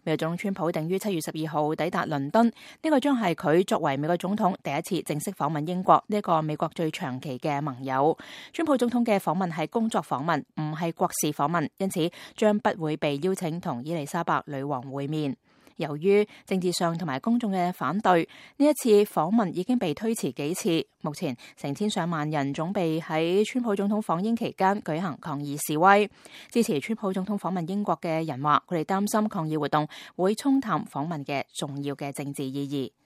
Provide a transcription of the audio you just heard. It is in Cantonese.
美國總統川普定於7月12號抵達倫敦，呢個將係佢作為美國總統第一次正式訪問英國，呢個美國最長期嘅盟友。川普總統嘅訪問係工作訪問，唔係國事訪問，因此將不會被邀請同伊麗莎白女王會面。由於政治上同埋公眾嘅反對，呢一次訪問已經被推遲幾次。目前成千上萬人準備喺川普總統訪英期間舉行抗議示威。支持川普總統訪問英國嘅人話，佢哋擔心抗議活動會沖淡訪問嘅重要嘅政治意義。